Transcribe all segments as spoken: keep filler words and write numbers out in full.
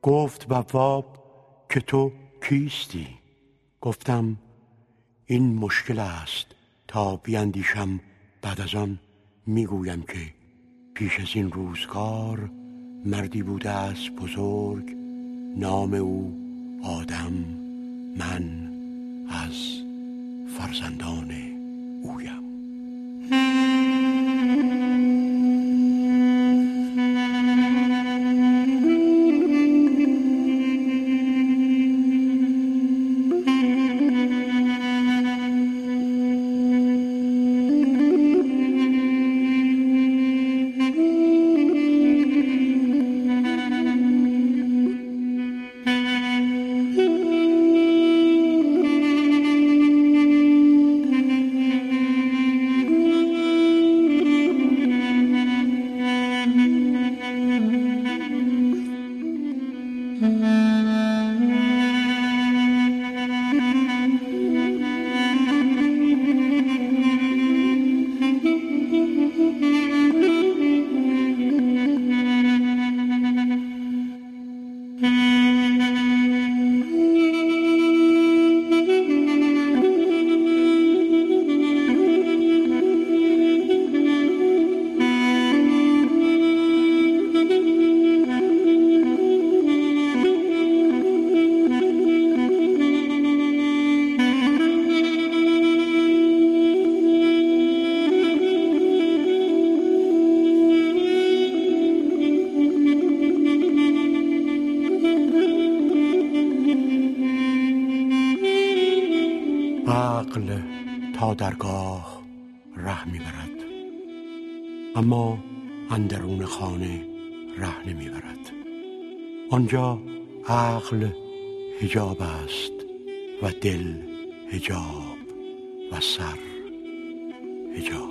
گفت بواب که تو کیستی؟ گفتم این مشکل است، تا بیندیشم بعد از آن میگویم که پیش از این روزگار مردی بوده است بزرگ، نام او آدم، من از فرزندان اویم. عقل تا درگاه ره میبرد، اما اندرون خانه ره نمیبرد. آنجا عقل حجاب است و دل حجاب و سر حجاب.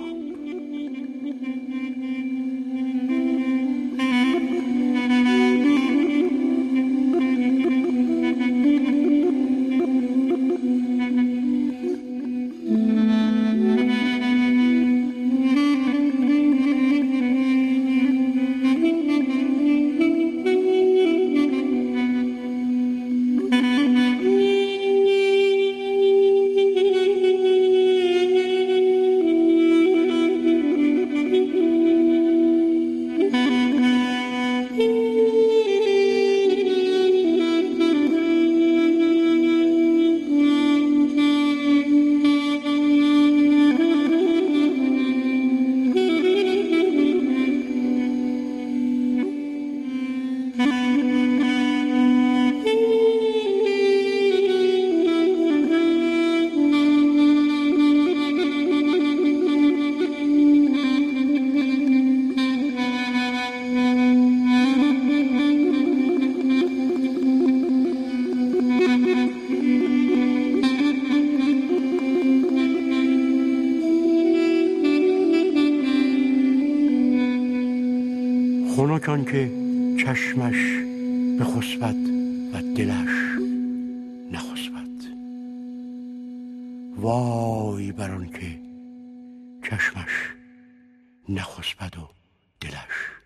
خنک آن که چشمش بخسبد و دلش نخسبد. وای بر آن که چشمش نخسبد و دلش